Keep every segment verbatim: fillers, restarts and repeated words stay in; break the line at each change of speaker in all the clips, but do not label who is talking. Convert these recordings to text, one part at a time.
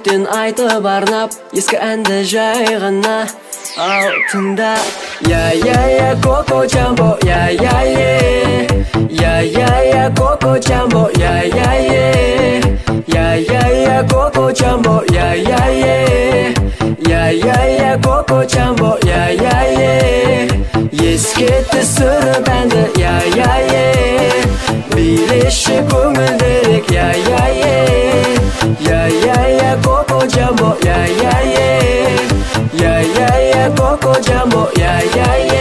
жүректен айтып арнап ескі әнді жай ғана ал тыңда. Я я я Коко Джамбо, я я я я я я Коко Джамбо, я я я я я я Коко Джамбо, я я я я я я Коко Джамбо, я я я ескетті сүріп әнді, я я я билеші көңілдерек, я я я я я я Коко Джамбо, я я я я я я Коко Джамбо, я я я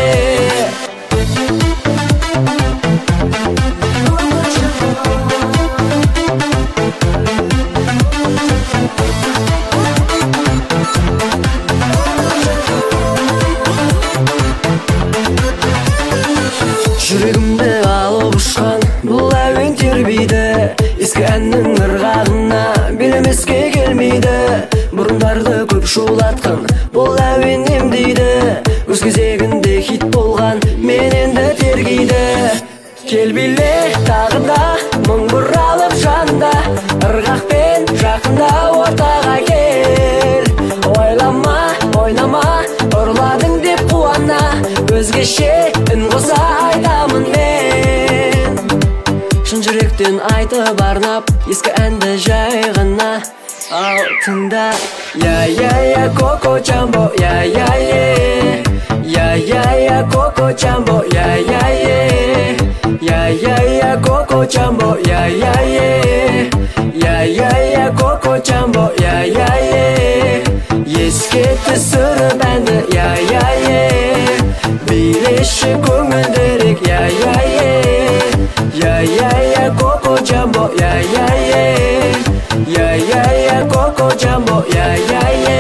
жүрегімді алып ұшқан бұл әуен тербейді, ескі әннің ырғағына билемеске келмейді. Бұрындарды көп шулатқан бұл әуен емдейді, өз кезегінде хит болған мен енді тергейді. Кел биле тағы да мұң бұралып жанда, ырғақпен жақында ортаға кел. Ойлама ойнама ұрладың деп қуана, өзгеше үн қоса айтамын мен. Шын жүректен айтып арнап ескі әнді жай ғана ал тыңда. Я я я Коко Джамбо, я я я я я я Коко Джамбо, я я я я я я Коко Джамбо, я я я я я я Коко Джамбо, я я я ескетті сүріп әнді, я я я билеші көңілдерек, я я я я я я Коко Джамбо, я я я я я я Коко Джамбо, я я я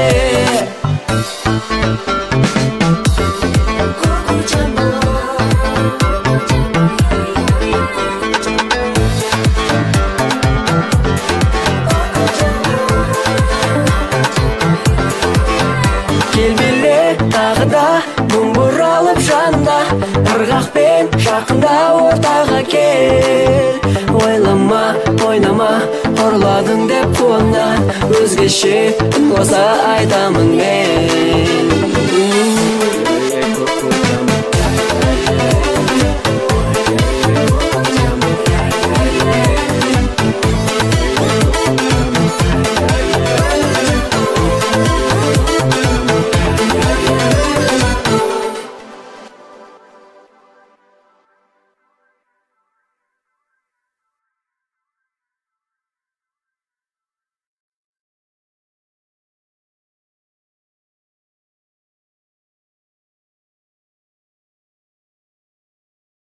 Кел биле тағы да мұң бұралып жанда, ырғақпен жақында ортаға кел. Ойлама ойнама ұрладың деп қуана, өзгеше үн қоса айтамын мен.